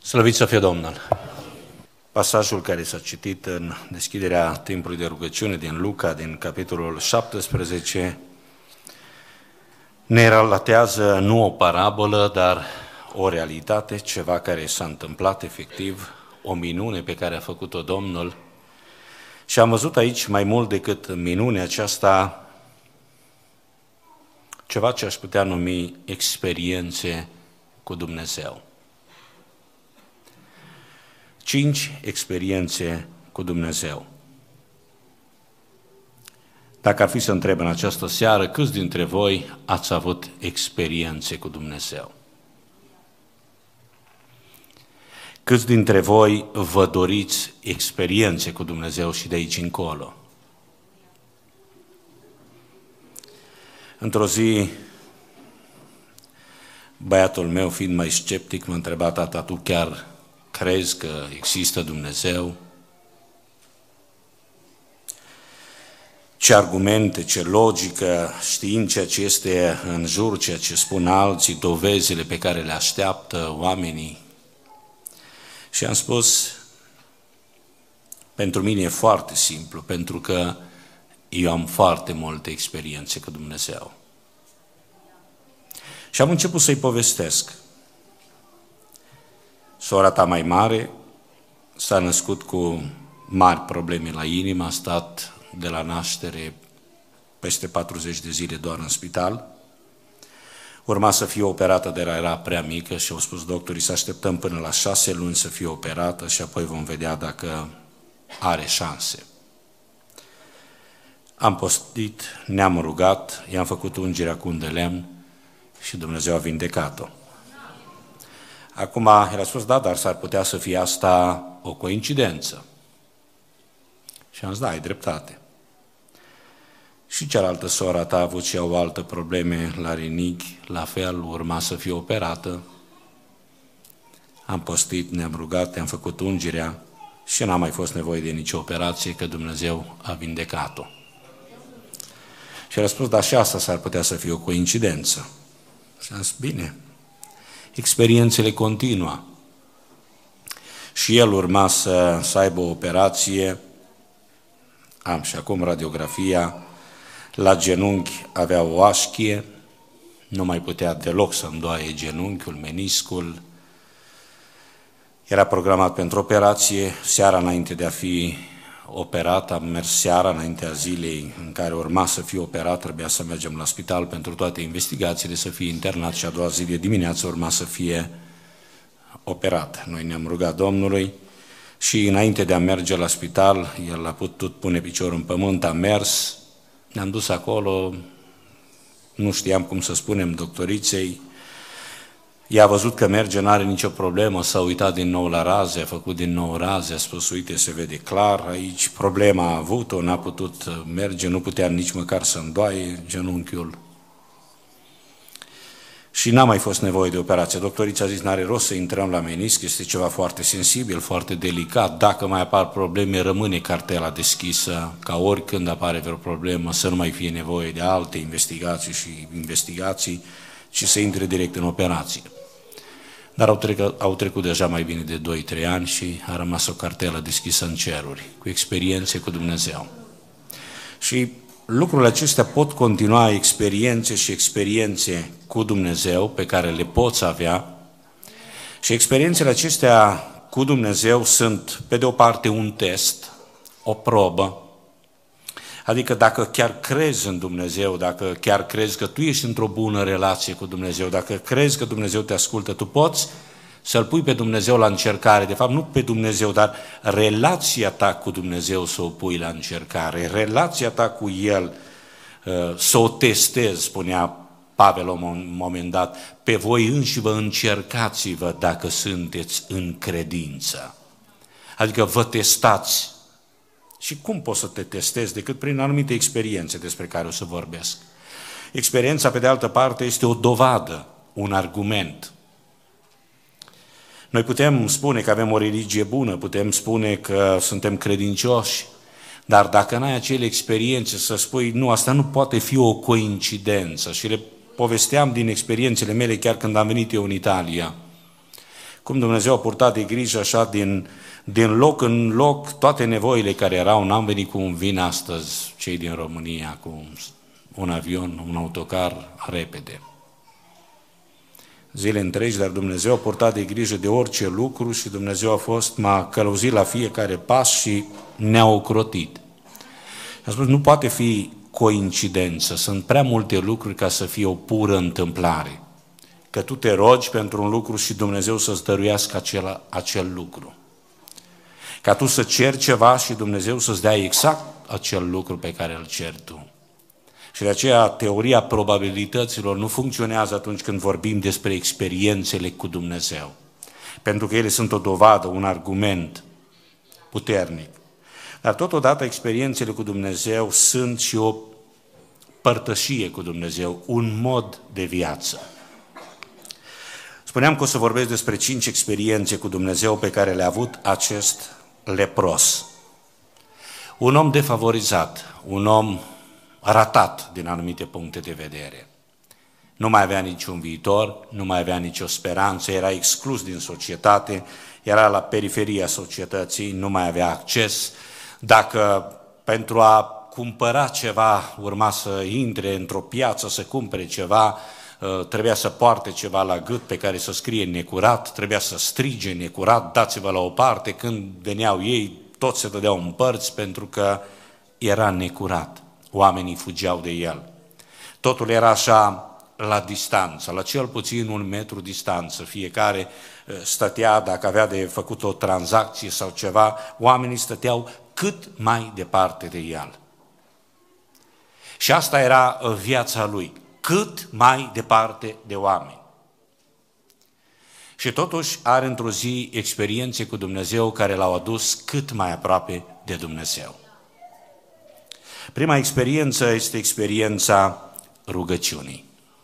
Slăvit să fie Domnul! Pasajul care s-a citit în deschiderea timpului de rugăciune din Luca, din capitolul 17, ne relatează nu o parabolă, dar o realitate, ceva care s-a întâmplat efectiv, o minune pe care a făcut-o Domnul. Și am văzut aici mai mult decât minunea aceasta, ceva ce aș putea numi experiențe cu Dumnezeu. 5 experiențe cu Dumnezeu. Dacă ar fi să întreb în această seară, câți dintre voi ați avut experiențe cu Dumnezeu? Câți dintre voi vă doriți experiențe cu Dumnezeu și de aici încolo? Într-o zi, băiatul meu, fiind mai sceptic, m-a întrebat: tata, tu chiar crezi că există Dumnezeu? Ce argumente, ce logică, știind ceea ce este în jur, ceea ce spun alții, dovezile pe care le așteaptă oamenii. Și am spus, pentru mine e foarte simplu, pentru că eu am foarte multe experiențe cu Dumnezeu. Și am început să-i povestesc. Sora ta mai mare s-a născut cu mari probleme la inimă, a stat de la naștere peste 40 de zile doar în spital. Urma să fie operată, dar era prea mică și au spus doctorii să așteptăm până la 6 luni să fie operată și apoi vom vedea dacă are șanse. Am postit, ne-am rugat, i-am făcut ungerea cu un de lemn și Dumnezeu a vindecat-o. Acum, el a spus, da, dar s-ar putea să fie asta o coincidență. Și am zis, da, ai dreptate. Și cealaltă sora ta a avut și o altă probleme la rinichi, la fel, urma să fie operată. Am postit, ne-am rugat, ne-am făcut ungerea și n-a mai fost nevoie de nicio operație, că Dumnezeu a vindecat-o. Și el a spus, da, și asta s-ar putea să fie o coincidență. Și am zis, bine, experiențele continuă. Și el urma să aibă o operație, am și acum radiografia, la genunchi avea o așchie, nu mai putea deloc să îndoaie genunchiul, meniscul, era programat pentru operație, seara înainte de a fi operat, am mers seara înaintea zilei în care urma să fie operat, trebuia să mergem la spital pentru toate investigațiile, să fie internat și a doua zi de dimineață urma să fie operat. Noi ne-am rugat Domnului și înainte de a merge la spital, el a putut pune piciorul în pământ, a mers, ne-am dus acolo, nu știam cum să spunem doctoriței, i-a văzut că merge, n-are nicio problemă, s-a uitat din nou la raze, a făcut din nou raze, a spus, uite, se vede clar, aici problema a avut-o, n-a putut merge, nu putea nici măcar să îndoaie genunchiul. Și n-a mai fost nevoie de operație. Doctorița a zis, n-are rost să intrăm la menisc, este ceva foarte sensibil, foarte delicat, dacă mai apar probleme, rămâne cartela deschisă, ca oricând apare vreo problemă, să nu mai fie nevoie de alte investigații, ci să intre direct în operație. Dar au trecut deja mai bine de 2-3 ani și a rămas o cartelă deschisă în ceruri, cu experiențe cu Dumnezeu. Și lucrurile acestea pot continua, experiențe și experiențe cu Dumnezeu pe care le poți avea. Și experiențele acestea cu Dumnezeu sunt, pe de o parte, un test, o probă. Adică dacă chiar crezi în Dumnezeu, dacă chiar crezi că tu ești într-o bună relație cu Dumnezeu, dacă crezi că Dumnezeu te ascultă, tu poți să-L pui pe Dumnezeu la încercare. De fapt, nu pe Dumnezeu, dar relația ta cu Dumnezeu să o pui la încercare, relația ta cu El să o testezi, spunea Pavel la un moment dat, pe voi înși vă încercați-vă dacă sunteți în credință. Adică vă testați. Și cum poți să te testezi decât prin anumite experiențe despre care o să vorbesc. Experiența, pe de altă parte, este o dovadă, un argument. Noi putem spune că avem o religie bună, putem spune că suntem credincioși, dar dacă n-ai acele experiențe să spui, nu, asta nu poate fi o coincidență. Și le povesteam din experiențele mele chiar când am venit eu în Italia. Cum Dumnezeu a purtat de grijă așa din loc în loc toate nevoile care erau. N-am venit cum vin astăzi cei din România cu un avion, un autocar repede. Zile întregi, dar Dumnezeu a purtat de grijă de orice lucru și Dumnezeu m-a călăuzit la fiecare pas și ne-a ocrotit. Am spus, nu poate fi coincidență, sunt prea multe lucruri ca să fie o pură întâmplare. Că tu te rogi pentru un lucru și Dumnezeu să-ți dăruiască acel lucru. Ca tu să ceri ceva și Dumnezeu să-ți dea exact acel lucru pe care îl ceri tu. Și de aceea teoria probabilităților nu funcționează atunci când vorbim despre experiențele cu Dumnezeu. Pentru că ele sunt o dovadă, un argument puternic. Dar totodată experiențele cu Dumnezeu sunt și o părtășie cu Dumnezeu, un mod de viață. Spuneam că o să vorbesc despre 5 experiențe cu Dumnezeu pe care le-a avut acest lepros. Un om defavorizat, un om ratat din anumite puncte de vedere. Nu mai avea niciun viitor, nu mai avea nicio speranță, era exclus din societate, era la periferia societății, nu mai avea acces. Dacă pentru a cumpăra ceva urma să intre într-o piață să cumpere ceva, trebuia să poarte ceva la gât pe care să scrie necurat, trebuia să strige necurat, dați-vă la o parte, când veneau ei, toți se dădeau în părți pentru că era necurat. Oamenii fugeau de el. Totul era așa la distanță, la cel puțin 1 metru distanță. Fiecare stătea, dacă avea de făcut o tranzacție sau ceva, oamenii stăteau cât mai departe de el. Și asta era viața lui, cât mai departe de oameni. Și totuși are într-o zi experiențe cu Dumnezeu care l-au adus cât mai aproape de Dumnezeu. Prima experiență este experiența rugăciunii.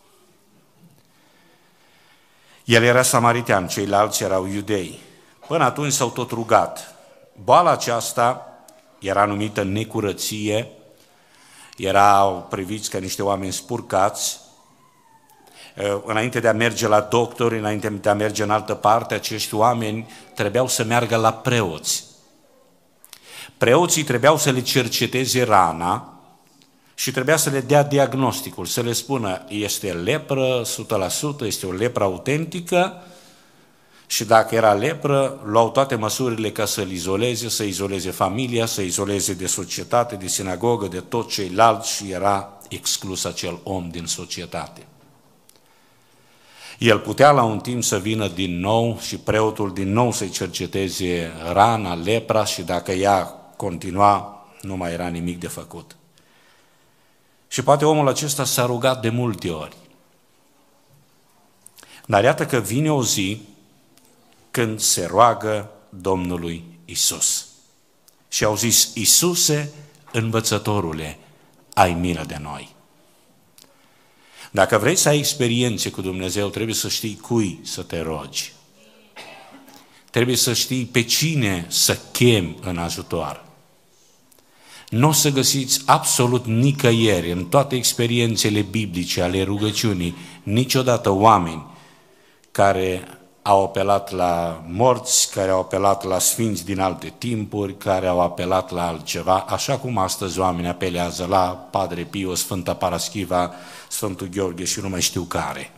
El era samaritean, ceilalți erau iudei. Până atunci s-au tot rugat. Boala aceasta era numită necurăție, erau priviți ca niște oameni spurcați. Înainte de a merge la doctori, înainte de a merge în altă parte, acești oameni trebuiau să meargă la preoți. Preoții trebuiau să le cerceteze rana și trebuia să le dea diagnosticul, să le spună este lepră 100%, este o lepră autentică și dacă era lepră, luau toate măsurile ca să-l izoleze, să izoleze familia, să izoleze de societate, de sinagogă, de tot ceilalți și era exclus acel om din societate. El putea la un timp să vină din nou și preotul din nou să-i cerceteze rana, lepra și dacă ea continua, nu mai era nimic de făcut. Și poate omul acesta s-a rugat de multe ori. Dar iată că vine o zi când se roagă Domnului Isus. Și au zis, Iisuse, învățătorule, ai milă de noi. Dacă vrei să ai experiențe cu Dumnezeu, trebuie să știi cui să te rogi. Trebuie să știi pe cine să chemi în ajutor. Nu o să găsiți absolut nicăieri în toate experiențele biblice ale rugăciunii, niciodată oameni care au apelat la morți, care au apelat la sfinți din alte timpuri, care au apelat la altceva, așa cum astăzi oamenii apelează la Padre Pio, Sfânta Paraschiva, Sfântul Gheorghe și nu mai știu care.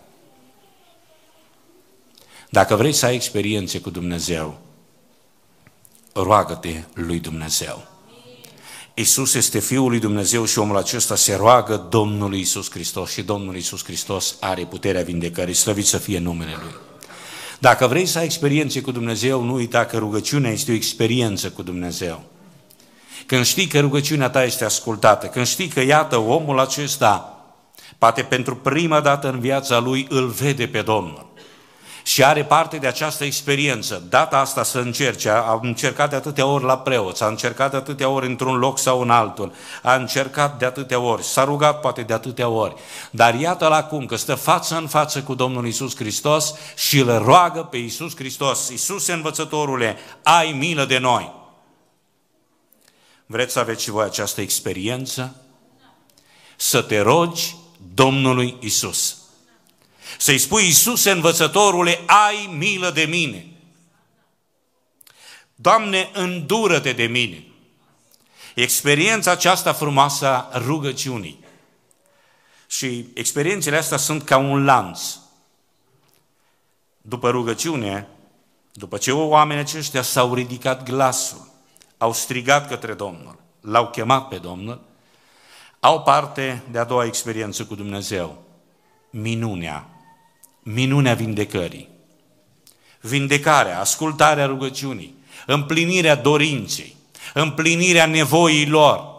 Dacă vrei să ai experiențe cu Dumnezeu, roagă-te lui Dumnezeu. Iisus este Fiul lui Dumnezeu și omul acesta se roagă Domnului Iisus Hristos și Domnul Iisus Hristos are puterea vindecării, slăvit să fie numele Lui. Dacă vrei să ai experiențe cu Dumnezeu, nu uita că rugăciunea este o experiență cu Dumnezeu. Când știi că rugăciunea ta este ascultată, când știi că, iată, omul acesta, poate pentru prima dată în viața lui, îl vede pe Domnul și are parte de această experiență. Data asta să încerce, a încercat de atâtea ori la preoți, a încercat de atâtea ori într-un loc sau în altul, a încercat de atâtea ori, s-a rugat poate de atâtea ori, dar iată-l acum că stă față în față cu Domnul Iisus Hristos și îl roagă pe Iisus Hristos, Iisuse învățătorule, ai milă de noi. Vreți să aveți și voi această experiență? Să te rogi Domnului Iisus. Să-i spui: Iisuse, învățătorule, ai milă de mine. Doamne, îndură-te de mine. Experiența aceasta frumoasă a rugăciunii. Și experiențele astea sunt ca un lanț. După rugăciune, după ce oamenii aceștia s-au ridicat glasul, au strigat către Domnul, l-au chemat pe Domnul, au parte de a doua experiență cu Dumnezeu. Minunea vindecării. Vindecarea, ascultarea rugăciunii, împlinirea dorinței, împlinirea nevoii lor.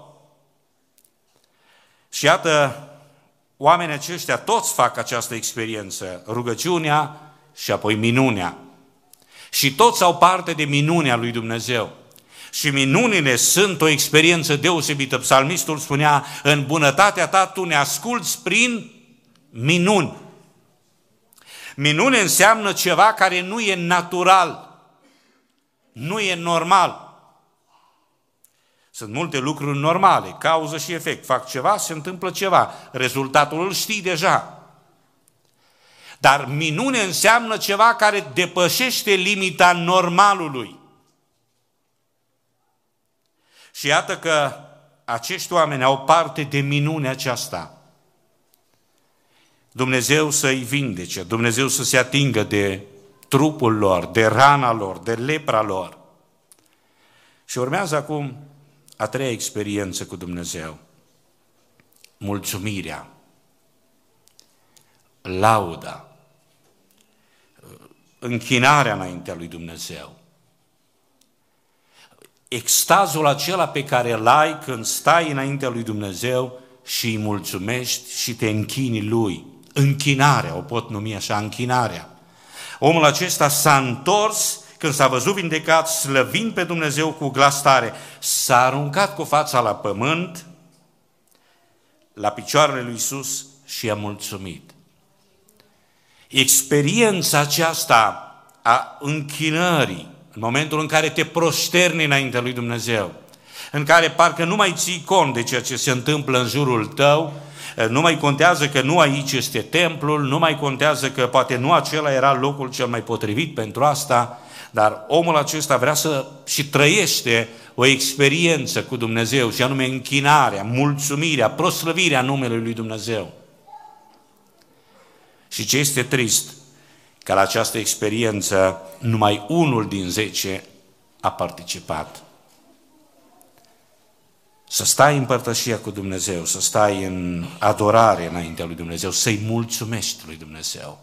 Și iată, oamenii aceștia toți fac această experiență, rugăciunea și apoi minunea. Și toți au parte de minunea lui Dumnezeu. Și minunile sunt o experiență deosebită. Psalmistul spunea: în bunătatea ta tu ne asculți prin minuni. Minune înseamnă ceva care nu e natural, nu e normal. Sunt multe lucruri normale, cauză și efect. Fac ceva, se întâmplă ceva. Rezultatul îl știi deja. Dar minune înseamnă ceva care depășește limita normalului. Și iată că acești oameni au parte de minunea aceasta. Dumnezeu să-i vindece, Dumnezeu să se atingă de trupul lor, de rana lor, de lepra lor. Și urmează acum a treia experiență cu Dumnezeu. Mulțumirea, lauda, închinarea înaintea lui Dumnezeu. Extazul acela pe care îl ai când stai înaintea lui Dumnezeu și îi mulțumești și te închini lui. Închinarea, o pot numi așa, închinarea. Omul acesta s-a întors când s-a văzut vindecat, slăvind pe Dumnezeu cu glas tare. S-a aruncat cu fața la pământ, la picioarele lui Iisus și a mulțumit. Experiența aceasta a închinării, în momentul în care te prosterni înaintea lui Dumnezeu, în care parcă nu mai ții cont de ceea ce se întâmplă în jurul tău, nu mai contează că nu aici este templul, nu mai contează că poate nu acela era locul cel mai potrivit pentru asta, dar omul acesta vrea și trăiește o experiență cu Dumnezeu, și anume închinarea, mulțumirea, proslăvirea numelui lui Dumnezeu. Și ce este trist, că la această experiență numai unul din 10 a participat. Să stai în părtășia cu Dumnezeu, să stai în adorare înaintea lui Dumnezeu, să-i mulțumești lui Dumnezeu.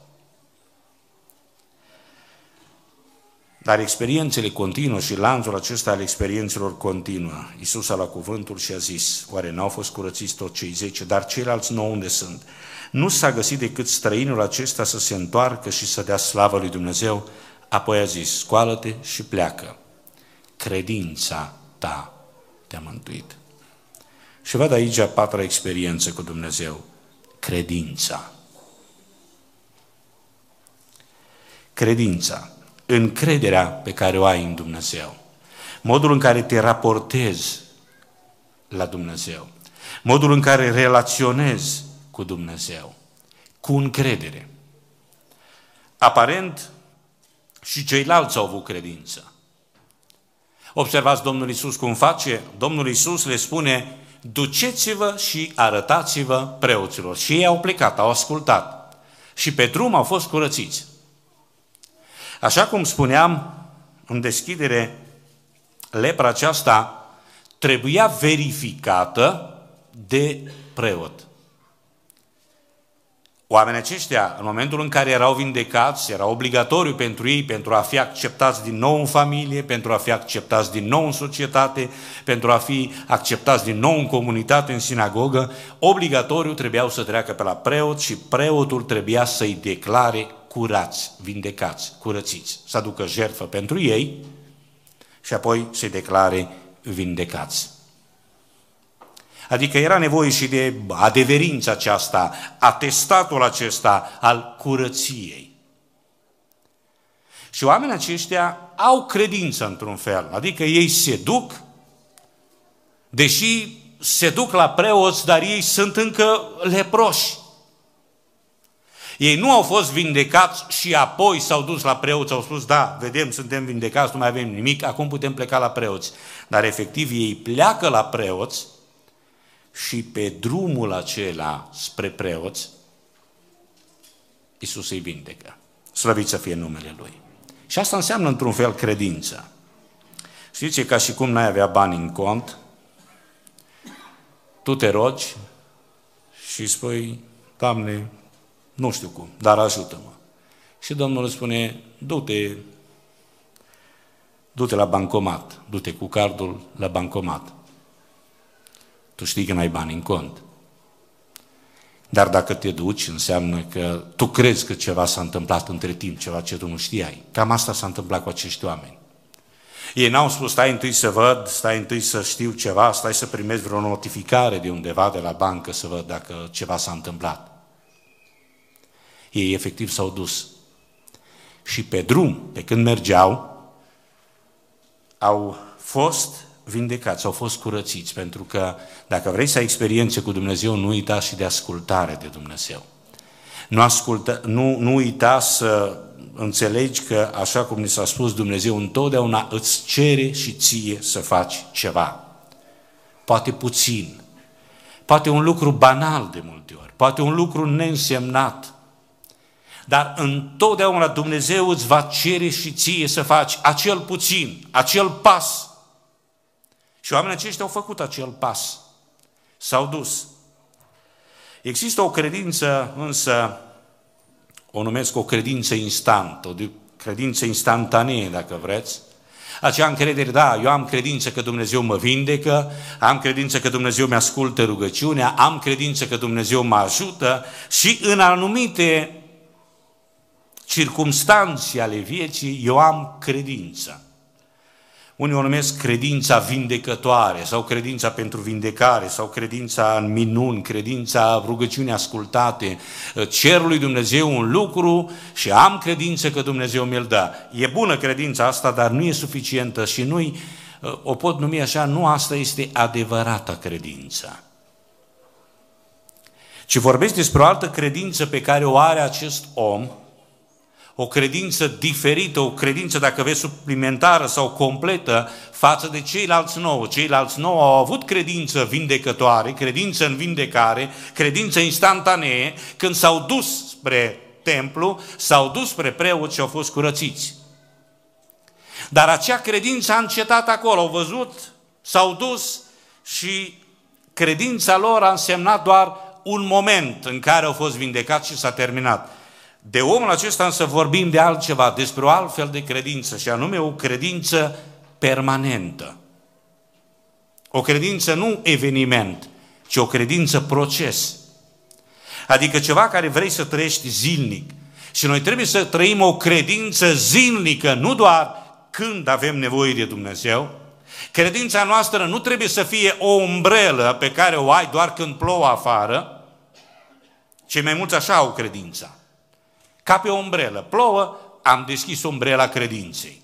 Dar experiențele continuă și lanțul acesta al experiențelor continuă. Iisus a luat cuvântul și a zis: oare n-au fost curățiți toți cei 10, dar ceilalți 9 unde sunt? Nu s-a găsit decât străinul acesta să se întoarcă și să dea slavă lui Dumnezeu. Apoi a zis: scoală-te și pleacă. Credința ta te-a mântuit. Și văd aici a patra experiență cu Dumnezeu. Credința. Credința. Încrederea pe care o ai în Dumnezeu. Modul în care te raportezi la Dumnezeu. Modul în care relaționezi cu Dumnezeu. Cu încredere. Aparent, și ceilalți au avut credință. Observați Domnul Iisus cum face? Domnul Iisus le spune: duceți-vă și arătați-vă preoților. Și ei au plecat, au ascultat. Și pe drum au fost curățiți. Așa cum spuneam în deschidere, lepra aceasta trebuia verificată de preot. Oamenii aceștia, în momentul în care erau vindecați, era obligatoriu pentru ei, pentru a fi acceptați din nou în familie, pentru a fi acceptați din nou în societate, pentru a fi acceptați din nou în comunitate, în sinagogă, obligatoriu trebuiau să treacă pe la preot și preotul trebuia să-i declare curați, vindecați, curățiți, să aducă jertfă pentru ei și apoi să-i declare vindecați. Adică era nevoie și de adeverința aceasta, atestatul acesta al curăției. Și oamenii aceștia au credință într-un fel, adică ei se duc, deși se duc la preoți, dar ei sunt încă leproși. Ei nu au fost vindecați și apoi s-au dus la preoți, au spus, da, vedem, suntem vindecați, nu mai avem nimic, acum putem pleca la preoți. Dar efectiv ei pleacă la preoți și pe drumul acela spre preoți, Iisus îi vindecă. Slăvit să fie numele Lui. Și asta înseamnă într-un fel credință. Știți, e ca și cum n-ai avea bani în cont, tu te rogi și spui, Doamne, nu știu cum, dar ajută-mă. Și Domnul îți spune, du-te la bancomat, du-te cu cardul la bancomat. Tu știi că n-ai bani în cont. Dar dacă te duci, înseamnă că tu crezi că ceva s-a întâmplat între timp, ceva ce tu nu știai. Cam asta s-a întâmplat cu acești oameni. Ei n-au spus, stai întâi să văd, stai întâi să știu ceva, stai să primezi vreo notificare de undeva de la bancă să văd dacă ceva s-a întâmplat. Ei efectiv s-au dus. Și pe drum, pe când mergeau, au fost vindecați, au fost curățiți, pentru că dacă vrei să ai experiențe cu Dumnezeu, nu uita și de ascultare de Dumnezeu. Nu uita să înțelegi că, așa cum ni s-a spus, Dumnezeu întotdeauna îți cere și ție să faci ceva. Poate puțin, poate un lucru banal de multe ori, poate un lucru neînsemnat, dar întotdeauna Dumnezeu îți va cere și ție să faci acel puțin, acel pas. Și oamenii aceștia au făcut acel pas. S-au dus. Există o credință, însă, o numesc o credință instantă, o credință instantanee, dacă vreți. Acea încredere, da, eu am credință că Dumnezeu mă vindecă, am credință că Dumnezeu mi-ascultă rugăciunea, am credință că Dumnezeu mă ajută și în anumite circumstanțe ale vieții eu am credință. Unii o numesc credința vindecătoare sau credința pentru vindecare sau credința în minuni, credința rugăciunii ascultate. Cer lui Dumnezeu un lucru și am credință că Dumnezeu mi-l dă. E bună credința asta, dar nu e suficientă și nu o pot numi așa, nu asta este adevărata credință. Ci vorbesc despre o altă credință pe care o are acest om, o credință diferită, o credință, dacă vezi, suplimentară sau completă față de ceilalți 9. Ceilalți 9 au avut credință vindecătoare, credință în vindecare, credință instantanee, când s-au dus spre templu, s-au dus spre preoți și au fost curățiți. Dar acea credință a încetat acolo, au văzut, s-au dus și credința lor a însemnat doar un moment în care au fost vindecați și s-a terminat. De omul acesta însă vorbim de altceva, despre o altfel de credință, și anume o credință permanentă. O credință nu eveniment, ci o credință proces. Adică ceva care vrei să trăiești zilnic. Și noi trebuie să trăim o credință zilnică, nu doar când avem nevoie de Dumnezeu. Credința noastră nu trebuie să fie o umbrelă pe care o ai doar când plouă afară. Cei mai mulți așa au credința. Ca pe o umbrelă. Plouă, am deschis umbrela credinței.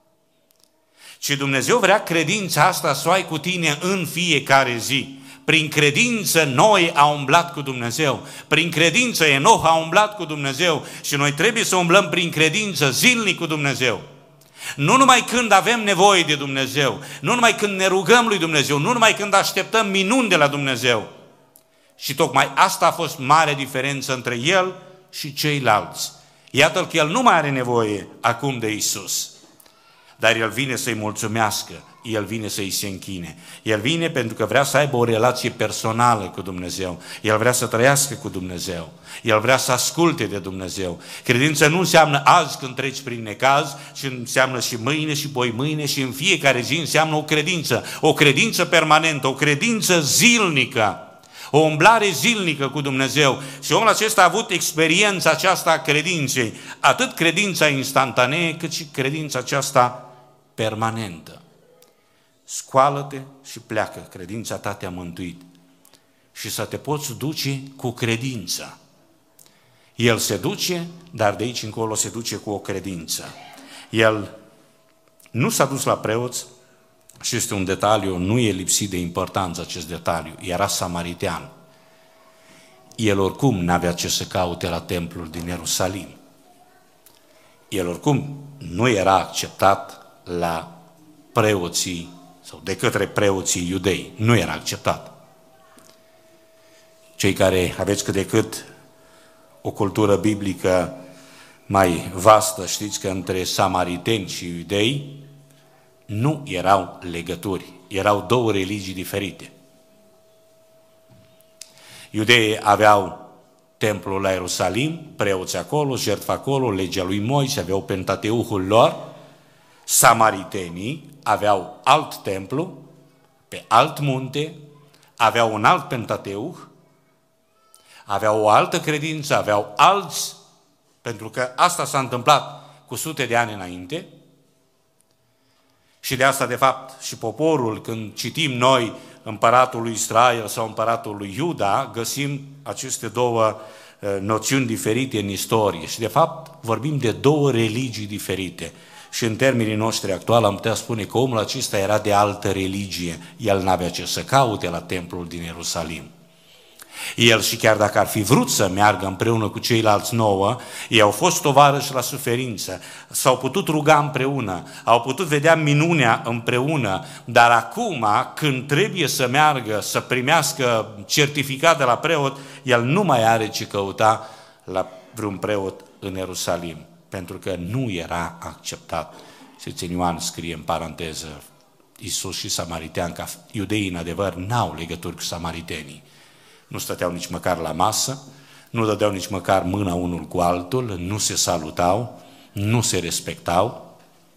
Și Dumnezeu vrea credința asta să o ai cu tine în fiecare zi. Prin credință Noe a umblat cu Dumnezeu. Prin credință Enoch a umblat cu Dumnezeu. Și noi trebuie să umblăm prin credință zilnic cu Dumnezeu. Nu numai când avem nevoie de Dumnezeu, nu numai când ne rugăm lui Dumnezeu, nu numai când așteptăm minuni de la Dumnezeu. Și tocmai asta a fost mare diferență între el și ceilalți. Iată că el nu mai are nevoie acum de Iisus, dar el vine să-i mulțumească, el vine să-i se închine. El vine pentru că vrea să aibă o relație personală cu Dumnezeu. El vrea să trăiască cu Dumnezeu. El vrea să asculte de Dumnezeu. Credința nu înseamnă azi când treci prin necaz, ci înseamnă și mâine și poi mâine și în fiecare zi înseamnă o credință permanentă, o credință zilnică. O umblare zilnică cu Dumnezeu. Și omul acesta a avut experiența aceasta a credinței. Atât credința instantanee, cât și credința aceasta permanentă. Scoală-te și pleacă. Credința ta te-a mântuit. Și să te poți duce cu credința. El se duce, dar de aici încolo se duce cu o credință. El nu s-a dus la preoți, și este un detaliu, nu e lipsit de importanță acest detaliu, era samaritean. el oricum n-avea ce să caute la templul din Ierusalim. El oricum nu era acceptat la preoții sau de către preoții iudei. Nu era acceptat. Cei care aveți cât de cât o cultură biblică mai vastă, știți că între samariteni și iudei nu erau legături, erau două religii diferite. Iudeii aveau templul la Ierusalim, preoți acolo, jertfa acolo, legea lui Moise, aveau Pentateuhul lor. Samaritenii aveau alt templu, pe alt munte, aveau un alt Pentateuh, aveau o altă credință, aveau alți, pentru că asta s-a întâmplat cu sute de ani înainte. Și de asta, de fapt, și poporul, când citim noi împăratul lui Israel sau împăratul lui Iuda, găsim aceste două noțiuni diferite în istorie. Și, de fapt, vorbim de două religii diferite. Și în termenii noștri actuali am putea spune că omul acesta era de altă religie. El n-avea ce să caute la templul din Ierusalim. El, și chiar dacă ar fi vrut să meargă împreună cu ceilalți 9, ei au fost tovarăși la suferință, s-au putut ruga împreună, au putut vedea minunea împreună, dar acum, când trebuie să meargă, să primească certificat de la preot, el nu mai are ce căuta la vreun preot în Ierusalim, pentru că nu era acceptat. Și în Ioan scrie în paranteză, Iisus și samaritean, că iudeii în adevăr n-au legături cu samaritenii. Nu stăteau nici măcar la masă, nu dădeau nici măcar mâna unul cu altul, nu se salutau, nu se respectau.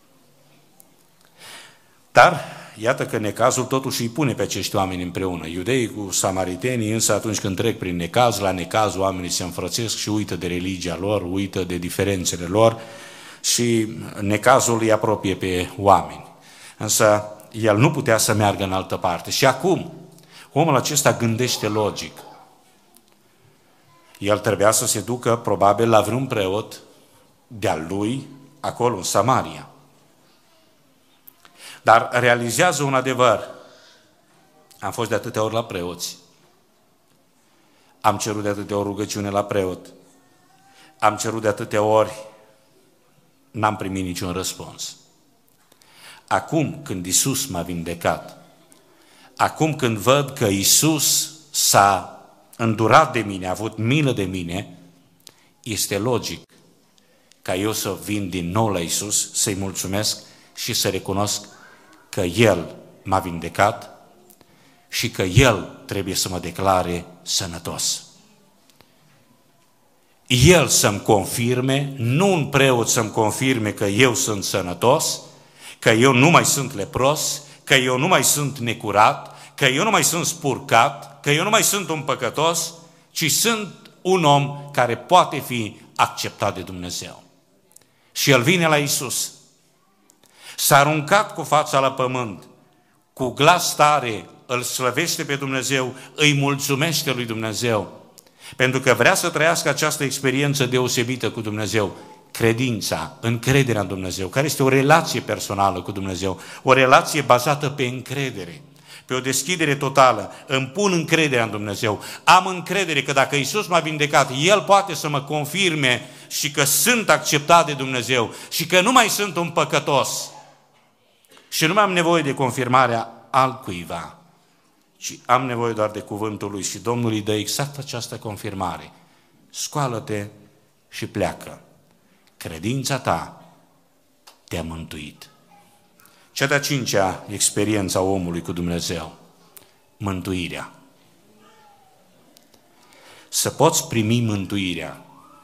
Dar iată că necazul totuși îi pune pe acești oameni împreună. Iudeii cu samaritenii, însă atunci când trec prin necaz, la necaz oamenii se înfrățesc și uită de religia lor, uită de diferențele lor și necazul îi apropie pe oameni. Însă el nu putea să meargă în altă parte. Și acum, omul acesta gândește logic. El trebuia să se ducă probabil la vreun preot de-al lui acolo în Samaria. Dar realizează un adevăr. Am fost de atâtea ori la preoți. Am cerut de atâtea ori rugăciune la preot. Am cerut de atâtea ori, n-am primit niciun răspuns. Acum când Iisus m-a vindecat, acum când văd că Iisus s-a îndurat de mine, a avut milă de mine, este logic ca eu să vin din nou la Iisus, să-i mulțumesc și să recunosc că El m-a vindecat și că El trebuie să mă declare sănătos. El să-mi confirme, nu un preot să-mi confirme că eu sunt sănătos, că eu nu mai sunt lepros, că eu nu mai sunt necurat, că eu nu mai sunt spurcat, că eu nu mai sunt un păcătos, ci sunt un om care poate fi acceptat de Dumnezeu. Și el vine la Iisus. S-a aruncat cu fața la pământ, cu glas tare, îl slăvește pe Dumnezeu, îi mulțumește lui Dumnezeu, pentru că vrea să trăiască această experiență deosebită cu Dumnezeu. Credința, încrederea în Dumnezeu, care este o relație personală cu Dumnezeu, o relație bazată pe încredere, pe o deschidere totală. Îmi pun încrederea în Dumnezeu. Am încredere că dacă Iisus m-a vindecat, El poate să mă confirme și că sunt acceptat de Dumnezeu și că nu mai sunt un păcătos. Și nu mai am nevoie de confirmarea altcuiva, ci am nevoie doar de cuvântul Lui și Domnul îi dă exact această confirmare. Scoală-te și pleacă. Credința ta te-a mântuit. Cea de-a cincea experiență a omului cu Dumnezeu, mântuirea. Să poți primi mântuirea.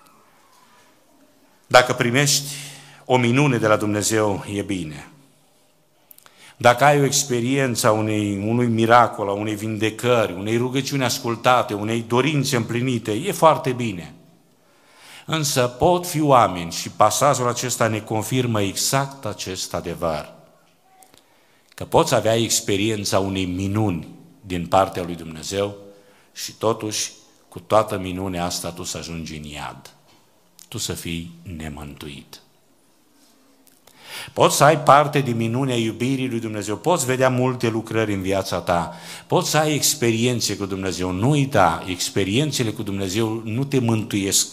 Dacă primești o minune de la Dumnezeu, e bine. Dacă ai o experiență a unui miracol, a unei vindecări, unei rugăciuni ascultate, unei dorințe împlinite, e foarte bine. Însă pot fi oameni, și pasajul acesta ne confirmă exact acest adevăr, că poți avea experiența unei minuni din partea lui Dumnezeu și totuși, cu toată minunea asta, tu să ajungi în iad. Tu să fii nemântuit. Poți să ai parte de minunea iubirii lui Dumnezeu, poți vedea multe lucrări în viața ta, poți să ai experiențe cu Dumnezeu. Nu uita, experiențele cu Dumnezeu nu te mântuiesc.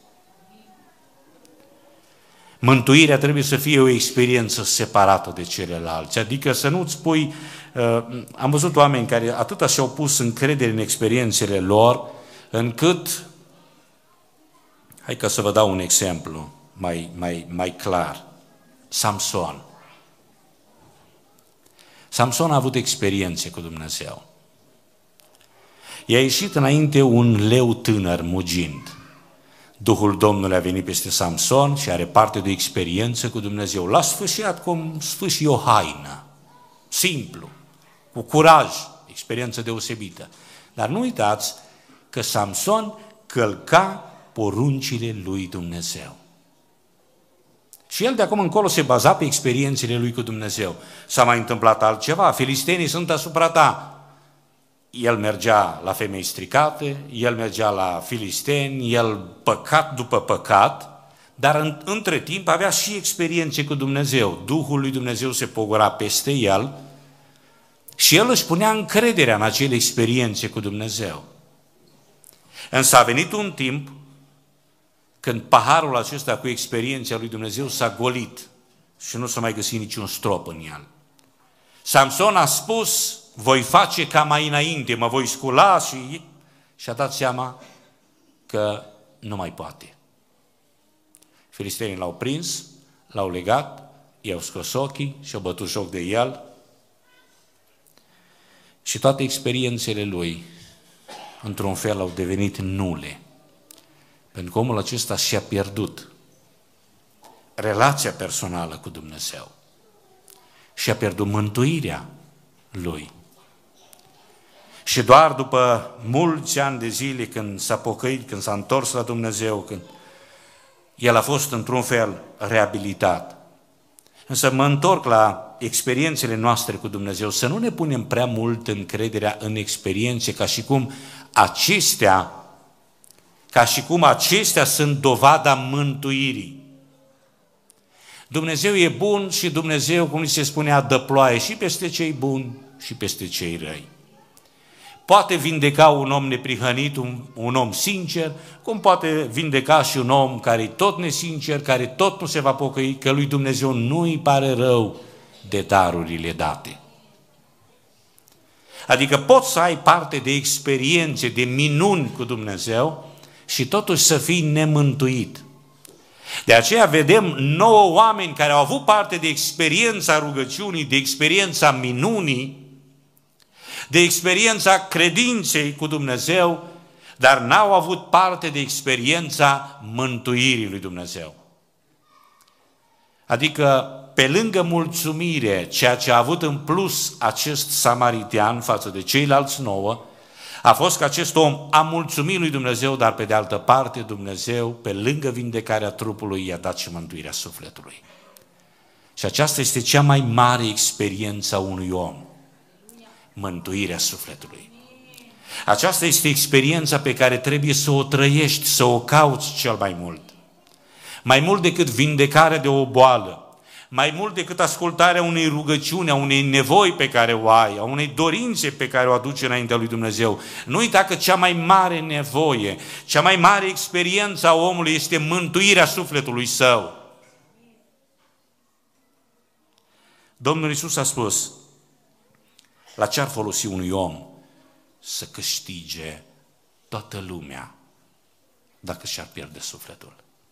Mântuirea trebuie să fie o experiență separată de celelalte, adică să nu-ți spui, am văzut oameni care atâta și-au pus încredere în experiențele lor, încât, hai ca să vă dau un exemplu mai clar, Samson. Samson a avut experiențe cu Dumnezeu. I-a ieșit înainte un leu tânăr mugind. Duhul Domnului a venit peste Samson și are parte de o experiență cu Dumnezeu. L-a sfâșiat cum sfâși o haină, simplu, cu curaj, experiență deosebită. Dar nu uitați că Samson călca poruncile lui Dumnezeu. Și el de acum încolo se baza pe experiențele lui cu Dumnezeu. S-a mai întâmplat altceva, filistenii sunt asupra ta. El mergea la femei stricate, el mergea la filisteni, el păcat după păcat, dar între timp avea și experiențe cu Dumnezeu. Duhul lui Dumnezeu se pogora peste el și el își punea încrederea în acele experiențe cu Dumnezeu. Însă a venit un timp când paharul acesta cu experiența lui Dumnezeu s-a golit și nu s-a mai găsit niciun strop în el. Samson a spus, voi face ca mai înainte, mă voi scula și a dat seama că nu mai poate. Filistenii l-au prins, l-au legat, i-au scos ochii și-au bătut joc de el și toate experiențele lui, într-un fel, au devenit nule. Pentru că omul acesta și-a pierdut relația personală cu Dumnezeu. Și-a pierdut mântuirea lui. Și doar după mulți ani de zile, când s-a pocăit, când s-a întors la Dumnezeu, când el a fost într-un fel reabilitat. Însă mă întorc la experiențele noastre cu Dumnezeu, să nu ne punem prea mult încrederea în experiențe, ca și cum acestea sunt dovada mântuirii. Dumnezeu e bun și Dumnezeu, cum li se spunea, dă ploaie și peste cei buni și peste cei răi. Poate vindeca un om neprihănit, un om sincer, cum poate vindeca și un om care e tot nesincer, care tot nu se va pocăi, că lui Dumnezeu nu îi pare rău de darurile date. Adică poți să ai parte de experiențe, de minuni cu Dumnezeu și totuși să fii nemântuit. De aceea vedem 9 oameni care au avut parte de experiența rugăciunii, de experiența minunii, de experiența credinței cu Dumnezeu, dar n-au avut parte de experiența mântuirii lui Dumnezeu. Adică, pe lângă mulțumire, ceea ce a avut în plus acest samaritean față de ceilalți 9, a fost că acest om a mulțumit lui Dumnezeu, dar pe de altă parte Dumnezeu, pe lângă vindecarea trupului, i-a dat și mântuirea sufletului. Și aceasta este cea mai mare experiență a unui om. Mântuirea sufletului. Aceasta este experiența pe care trebuie să o trăiești, să o cauți cel mai mult. Mai mult decât vindecarea de o boală, mai mult decât ascultarea unei rugăciuni, a unei nevoi pe care o ai, a unei dorințe pe care o aduci înaintea lui Dumnezeu. Nu uita că cea mai mare nevoie, cea mai mare experiență a omului este mântuirea sufletului său. Domnul Iisus a spus, la ce ar folosi unui om să câștige toată lumea dacă și-ar pierde sufletul?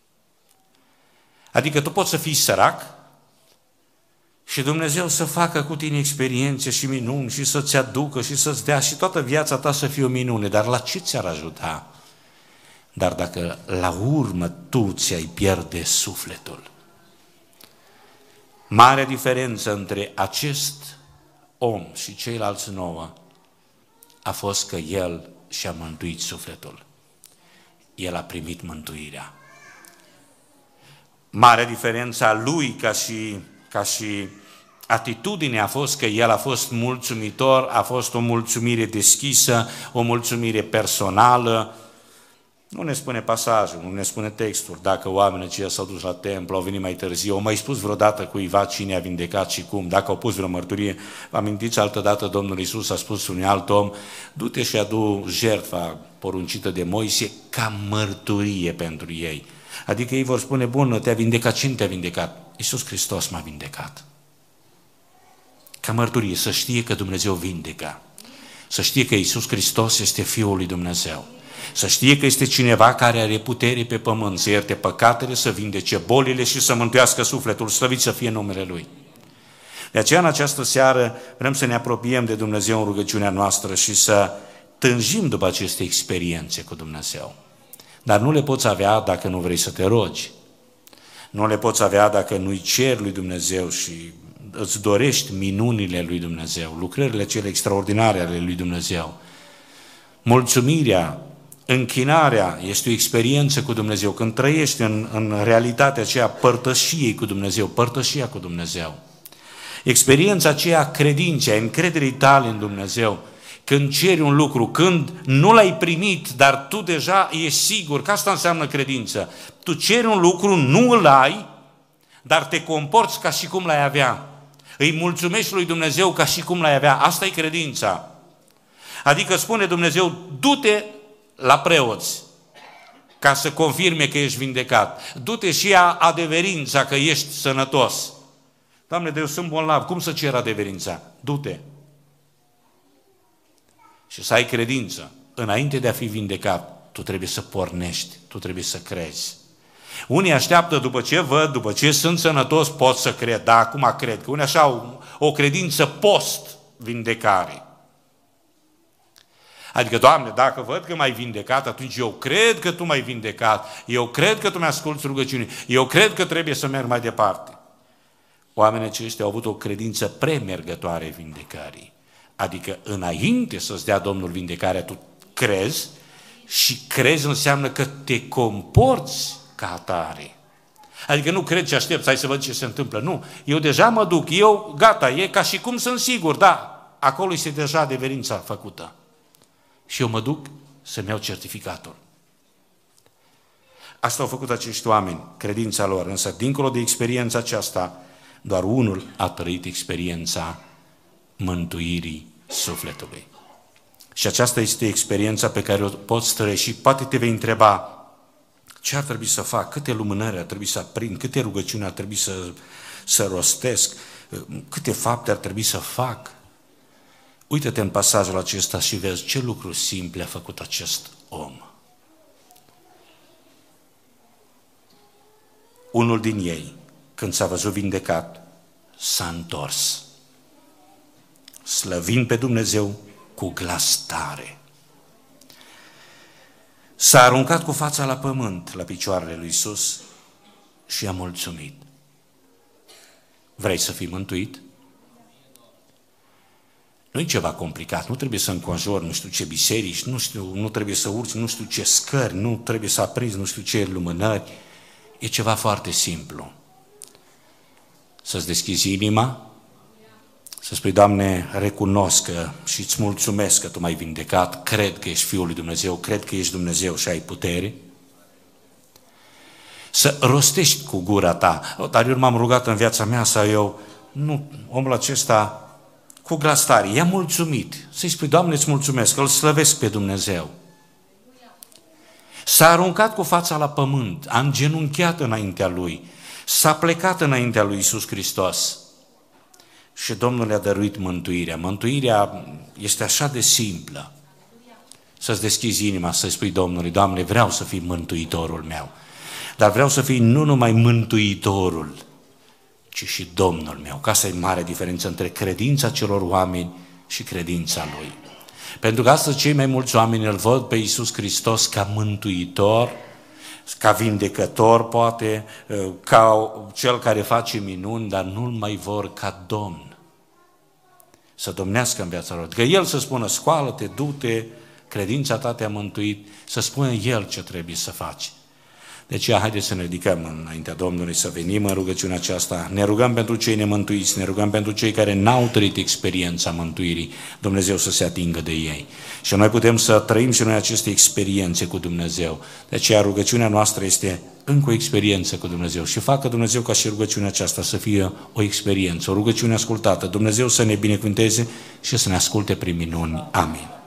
Adică tu poți să fii sărac și Dumnezeu să facă cu tine experiențe și minuni și să-ți aducă și să-ți dea și toată viața ta să fie o minune, dar la ce ți-ar ajuta? Dar dacă la urmă tu ți-ai pierde sufletul. Marea diferență între acest om și ceilalți 9 a fost că el și-a mântuit sufletul. El a primit mântuirea. Marea diferență a lui ca și atitudine a fost că el a fost mulțumitor, a fost o mulțumire deschisă, o mulțumire personală. Nu ne spune pasajul, nu ne spune textul, dacă oamenii aceia s-au dus la templu, au venit mai târziu, au mai spus vreodată cuiva cine a vindecat și cum, dacă au pus vreo mărturie. Vă amintiți altădată Domnul Iisus a spus unui alt om, du-te și adu jertfa poruncită de Moise ca mărturie pentru ei. Adică ei vor spune, bun, te-a vindecat, cine te-a vindecat? Iisus Hristos m-a vindecat. Ca mărturie, să știe că Dumnezeu vindecă, să știe că Iisus Hristos este Fiul lui Dumnezeu. Să știe că este cineva care are putere pe pământ, să ierte păcatele, să vindece bolile și să mântuiască sufletul, slăvit să fie numele Lui. De aceea, în această seară, vrem să ne apropiem de Dumnezeu în rugăciunea noastră și să tânjim după aceste experiențe cu Dumnezeu. Dar nu le poți avea dacă nu vrei să te rogi. Nu le poți avea dacă nu-i ceri lui Dumnezeu și îți dorești minunile lui Dumnezeu, lucrările cele extraordinare ale lui Dumnezeu. Mulțumirea, închinarea este o experiență cu Dumnezeu. Când trăiești în realitatea aceea părtășiei cu Dumnezeu, părtășia cu Dumnezeu. Experiența aceea credinței, încrederii tale în Dumnezeu. Când ceri un lucru, când nu l-ai primit, dar tu deja ești sigur, că asta înseamnă credință. Tu ceri un lucru, nu îl ai, dar te comporți ca și cum l-ai avea. Îi mulțumești lui Dumnezeu ca și cum l-ai avea. Asta e credința. Adică spune Dumnezeu, du-te la preoți ca să confirme că ești vindecat. Du-te și ia adeverința că ești sănătos. Doamne, eu sunt bolnav, cum să cer adeverința? Du-te. Și să ai credință. Înainte de a fi vindecat, tu trebuie să pornești, tu trebuie să crezi. Unii așteaptă după ce văd, după ce sunt sănătos, pot să cred. Da, acum cred. Că unii așa au o credință post-vindecare. Adică, Doamne, dacă văd că m-ai vindecat, atunci eu cred că Tu m-ai vindecat, eu cred că Tu mi-asculți rugăciunii, eu cred că trebuie să merg mai departe. Oamenii aceștia au avut o credință premergătoare vindecării. Adică, înainte să-ți dea Domnul vindecarea, tu crezi și crezi înseamnă că te comporți ca atare. Adică nu crezi și aștepți, hai să văd ce se întâmplă. Nu, eu deja mă duc, eu gata, e ca și cum sunt sigur, da, acolo este deja adeverința făcută. Și eu mă duc să-mi iau certificatul. Asta au făcut acești oameni, credința lor, însă dincolo de experiența aceasta, doar unul a trăit experiența mântuirii sufletului. Și aceasta este experiența pe care o poți trăi și poate te vei întreba ce ar trebui să fac, câte lumânări ar trebui să aprind, câte rugăciuni ar trebui să rostesc, câte fapte ar trebui să fac. Uită-te în pasajul acesta și vezi ce lucruri simple a făcut acest om. Unul din ei, când s-a văzut vindecat, s-a întors, slăvind pe Dumnezeu cu glas tare. S-a aruncat cu fața la pământ, la picioarele lui Iisus și a mulțumit. Vrei să fii mântuit? Nu e ceva complicat, nu trebuie să înconjori nu știu ce biserici, nu trebuie să urci nu știu ce scări, nu trebuie să aprinzi nu știu ce lumânări. E ceva foarte simplu. Să-ți deschizi inima, să spui, Doamne, recunosc că și îți mulțumesc că Tu m-ai vindecat, cred că ești Fiul lui Dumnezeu, cred că ești Dumnezeu și ai putere. Să rostești cu gura ta, dar eu m-am rugat în viața mea omul acesta cu glas tare, i-a mulțumit, să-i spui, Doamne, îți mulțumesc, că îl slăvesc pe Dumnezeu. S-a aruncat cu fața la pământ, a îngenunchiat înaintea Lui, s-a plecat înaintea Lui Iisus Hristos și Domnul le-a dăruit mântuirea. Mântuirea este așa de simplă. Să-ți deschizi inima, să-i spui Domnului, Doamne, vreau să fii mântuitorul meu, dar vreau să fii nu numai mântuitorul, ci și Domnul meu. Că asta e mare diferență între credința celor oameni și credința Lui. Pentru că astăzi cei mai mulți oameni îl văd pe Iisus Hristos ca mântuitor, ca vindecător, poate, ca cel care face minuni, dar nu-L mai vor ca Domn. Să domnească în viața lor. Că El să spună, scoală-te, du-te, credința ta te-a mântuit, să spună El ce trebuie să faci. De aceea, haideți să ne ridicăm înaintea Domnului, să venim în rugăciunea aceasta. Ne rugăm pentru cei nemântuiți, ne rugăm pentru cei care n-au trăit experiența mântuirii, Dumnezeu să se atingă de ei. Și noi putem să trăim și noi aceste experiențe cu Dumnezeu. De aceea, rugăciunea noastră este încă o experiență cu Dumnezeu și facă Dumnezeu ca și rugăciunea aceasta să fie o experiență, o rugăciune ascultată. Dumnezeu să ne binecuvânteze și să ne asculte prin minuni. Amin.